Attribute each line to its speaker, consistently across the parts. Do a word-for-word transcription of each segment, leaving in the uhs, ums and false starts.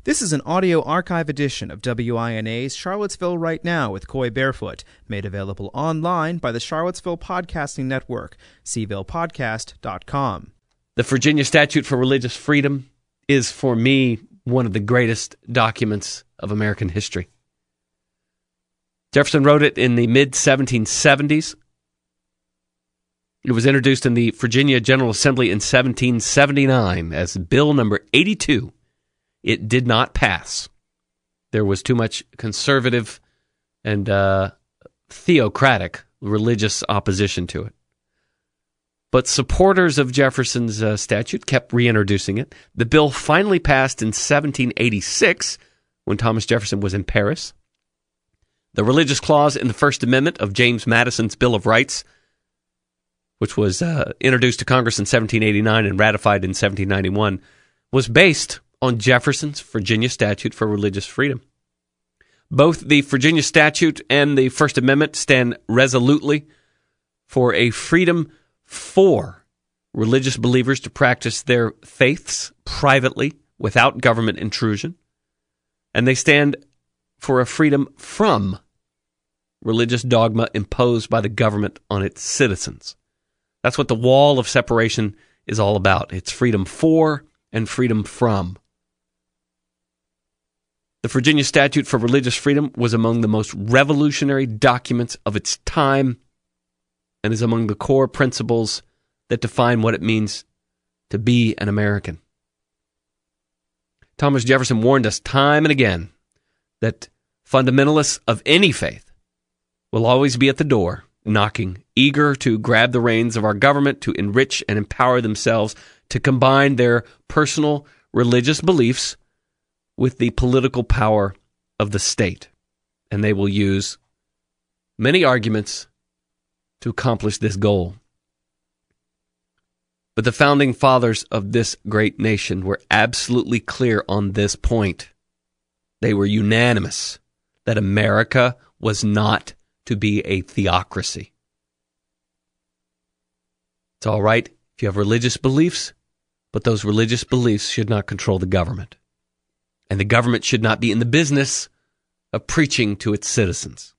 Speaker 1: This is an audio archive edition of W I N A's Charlottesville Right Now with Coy Barefoot, made available online by the Charlottesville Podcasting Network, c ville podcast dot com.
Speaker 2: The Virginia Statute for Religious Freedom is, for me, one of the greatest documents of American history. Jefferson wrote it in the mid seventeen seventies. It was introduced in the Virginia General Assembly in seventeen seventy-nine as Bill number eighty-two. It did not pass. There was too much conservative and uh, theocratic religious opposition to it. But supporters of Jefferson's uh, statute kept reintroducing it. The bill finally passed in seventeen eighty-six when Thomas Jefferson was in Paris. The religious clause in the First Amendment of James Madison's Bill of Rights, which was uh, introduced to Congress in seventeen eighty-nine and ratified in seventeen ninety-one, was based on Jefferson's Virginia Statute for Religious Freedom. Both the Virginia Statute and the First Amendment stand resolutely for a freedom for religious believers to practice their faiths privately without government intrusion, and they stand for a freedom from religious dogma imposed by the government on its citizens. That's what the wall of separation is all about. It's freedom for and freedom from. The Virginia Statute for Religious Freedom was among the most revolutionary documents of its time and is among the core principles that define what it means to be an American. Thomas Jefferson warned us time and again that fundamentalists of any faith will always be at the door, knocking, eager to grab the reins of our government to enrich and empower themselves to combine their personal religious beliefs with the political power of the state. And they will use many arguments to accomplish this goal. But the founding fathers of this great nation were absolutely clear on this point. They were unanimous that America was not to be a theocracy. It's all right if you have religious beliefs, but those religious beliefs should not control the government. And the government should not be in the business of preaching to its citizens.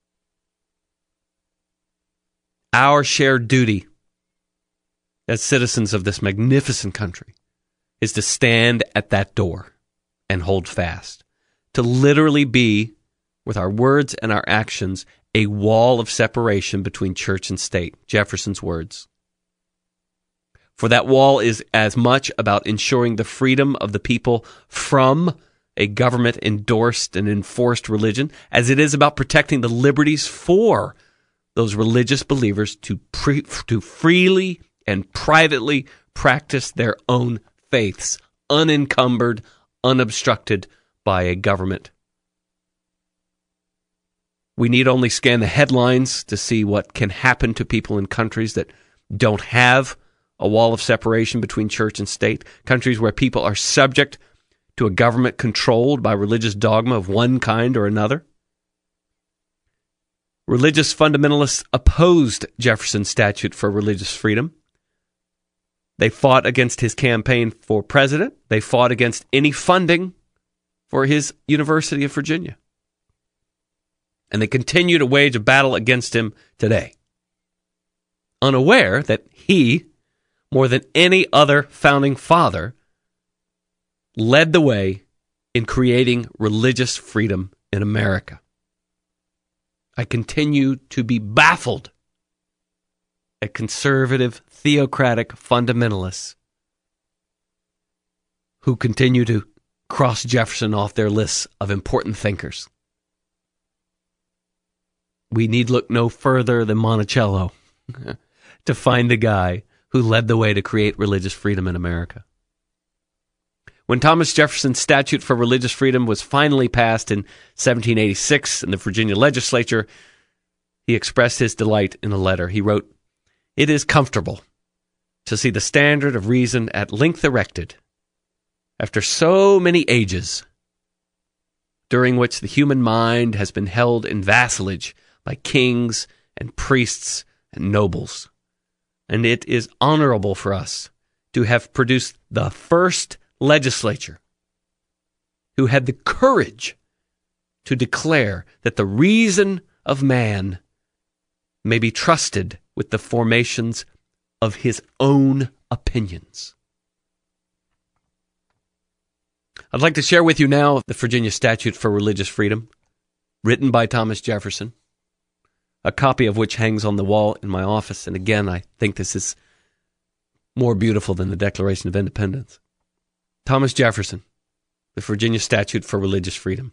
Speaker 2: Our shared duty as citizens of this magnificent country is to stand at that door and hold fast. To literally be, with our words and our actions, a wall of separation between church and state. Jefferson's words. For that wall is as much about ensuring the freedom of the people from a government-endorsed and enforced religion as it is about protecting the liberties for those religious believers to pre- to freely and privately practice their own faiths, unencumbered, unobstructed by a government. We need only scan the headlines to see what can happen to people in countries that don't have a wall of separation between church and state, countries where people are subject to a government controlled by religious dogma of one kind or another. Religious fundamentalists opposed Jefferson's statute for religious freedom. They fought against his campaign for president. They fought against any funding for his University of Virginia. And they continue to wage a battle against him today, unaware that he, more than any other founding father, led the way in creating religious freedom in America. I continue to be baffled at conservative, theocratic fundamentalists who continue to cross Jefferson off their lists of important thinkers. We need look no further than Monticello to find the guy who led the way to create religious freedom in America. When Thomas Jefferson's statute for religious freedom was finally passed in seventeen eighty-six in the Virginia legislature, he expressed his delight in a letter. He wrote, "It is comfortable to see the standard of reason at length erected after so many ages, during which the human mind has been held in vassalage by kings and priests and nobles. And it is honorable for us to have produced the first legislature who had the courage to declare that the reason of man may be trusted with the formations of his own opinions. I'd like to share with you now the Virginia Statute for Religious Freedom, written by Thomas Jefferson, a copy of which hangs on the wall in my office. And again, I think this is more beautiful than the Declaration of Independence. Thomas Jefferson, the Virginia Statute for Religious Freedom.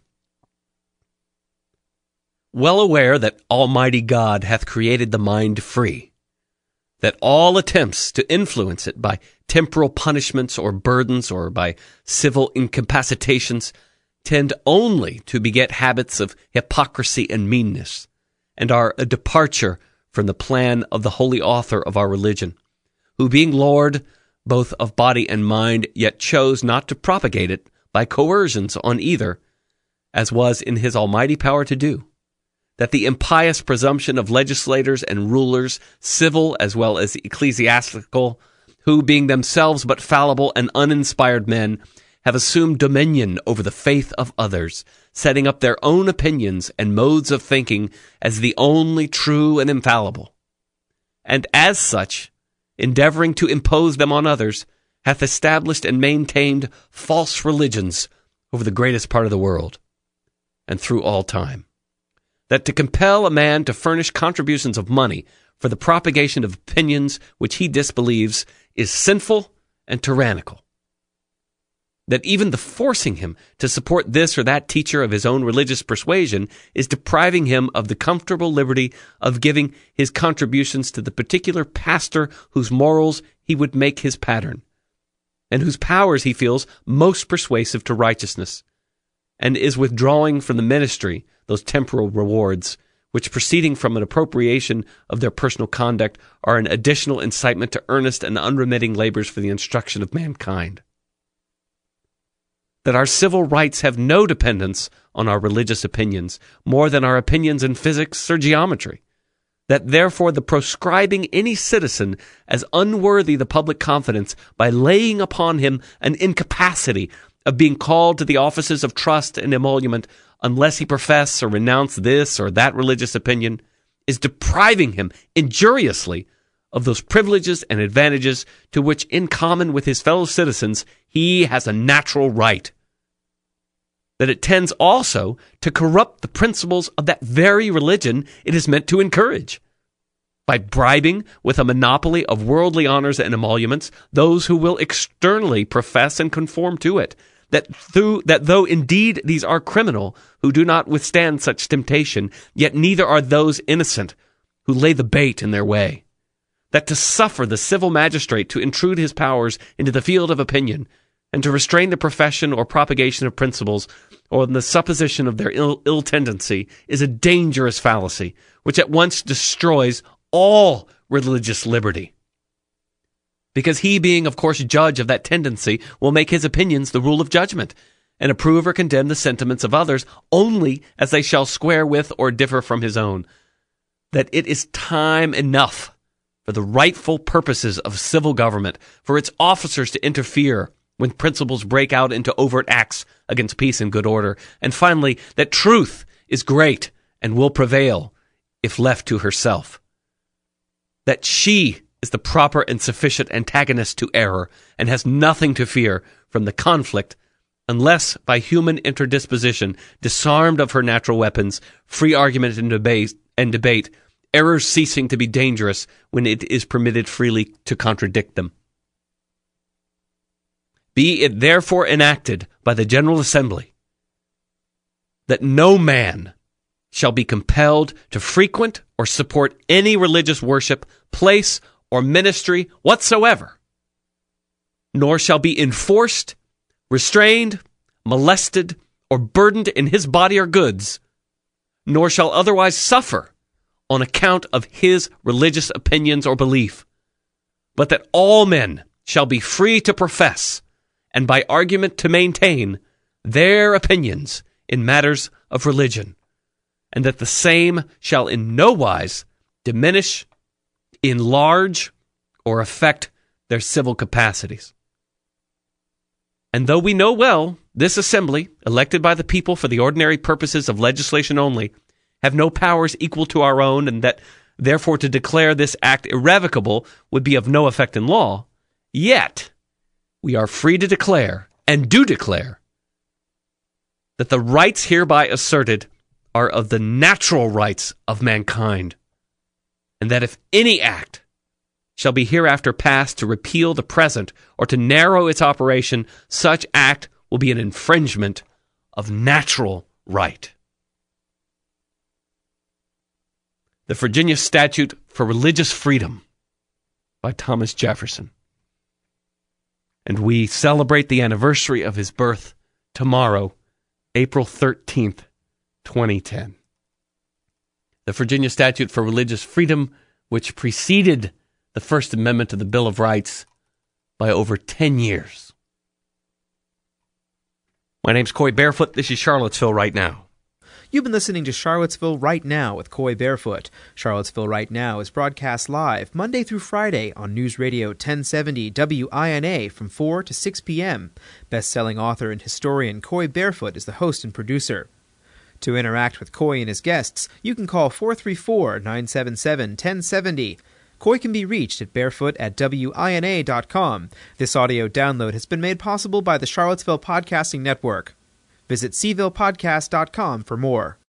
Speaker 2: Well aware that Almighty God hath created the mind free, that all attempts to influence it by temporal punishments or burdens or by civil incapacitations tend only to beget habits of hypocrisy and meanness, and are a departure from the plan of the holy author of our religion, who being Lord both of body and mind, yet chose not to propagate it by coercions on either, as was in his almighty power to do, that the impious presumption of legislators and rulers, civil as well as ecclesiastical, who being themselves but fallible and uninspired men, have assumed dominion over the faith of others, setting up their own opinions and modes of thinking as the only true and infallible, and as such, endeavoring to impose them on others, hath established and maintained false religions over the greatest part of the world, and through all time. That to compel a man to furnish contributions of money for the propagation of opinions which he disbelieves is sinful and tyrannical. That even the forcing him to support this or that teacher of his own religious persuasion is depriving him of the comfortable liberty of giving his contributions to the particular pastor whose morals he would make his pattern, and whose powers he feels most persuasive to righteousness, and is withdrawing from the ministry those temporal rewards, which proceeding from an appropriation of their personal conduct are an additional incitement to earnest and unremitting labors for the instruction of mankind. That our civil rights have no dependence on our religious opinions, more than our opinions in physics or geometry. That therefore the proscribing any citizen as unworthy the public confidence by laying upon him an incapacity of being called to the offices of trust and emolument unless he profess or renounce this or that religious opinion, is depriving him injuriously of those privileges and advantages to which, in common with his fellow citizens, he has a natural right. That it tends also to corrupt the principles of that very religion it is meant to encourage, by bribing with a monopoly of worldly honors and emoluments those who will externally profess and conform to it. That through that though indeed these are criminal who do not withstand such temptation, yet neither are those innocent who lay the bait in their way. That to suffer the civil magistrate to intrude his powers into the field of opinion, and to restrain the profession or propagation of principles, or the supposition of their ill, ill tendency, is a dangerous fallacy, which at once destroys all religious liberty. Because he, being, of course, judge of that tendency, will make his opinions the rule of judgment, and approve or condemn the sentiments of others only as they shall square with or differ from his own. That it is time enough for the rightful purposes of civil government, for its officers to interfere when principles break out into overt acts against peace and good order. And finally, that truth is great and will prevail if left to herself. That she is the proper and sufficient antagonist to error, and has nothing to fear from the conflict, unless by human interdisposition, disarmed of her natural weapons, free argument and debate, and debate, errors ceasing to be dangerous when it is permitted freely to contradict them. Be it therefore enacted by the General Assembly that no man shall be compelled to frequent or support any religious worship, place, or ministry whatsoever, nor shall be enforced, restrained, molested, or burdened in his body or goods, nor shall otherwise suffer on account of his religious opinions or belief, but that all men shall be free to profess, and by argument to maintain, their opinions in matters of religion, and that the same shall in no wise diminish, enlarge, or affect their civil capacities. And though we know well this assembly, elected by the people for the ordinary purposes of legislation only, have no powers equal to our own, and that therefore to declare this act irrevocable would be of no effect in law, yet we are free to declare, and do declare, that the rights hereby asserted are of the natural rights of mankind, and that if any act shall be hereafter passed to repeal the present or to narrow its operation, such act will be an infringement of natural right. The Virginia Statute for Religious Freedom by Thomas Jefferson. And we celebrate the anniversary of his birth tomorrow, April thirteenth, twenty ten. The Virginia Statute for Religious Freedom, which preceded the First Amendment to the Bill of Rights by over ten years. My name's Coy Barefoot. This is Charlottesville Right Now.
Speaker 1: You've been listening to Charlottesville Right Now with Coy Barefoot. Charlottesville Right Now is broadcast live Monday through Friday on News Radio ten seventy W I N A from four to six p.m. Best-selling author and historian Coy Barefoot is the host and producer. To interact with Coy and his guests, you can call four three four, nine seven seven, one zero seven zero. Coy can be reached at barefoot at W I N A dot com. This audio download has been made possible by the Charlottesville Podcasting Network. Visit C ville podcast dot com for more.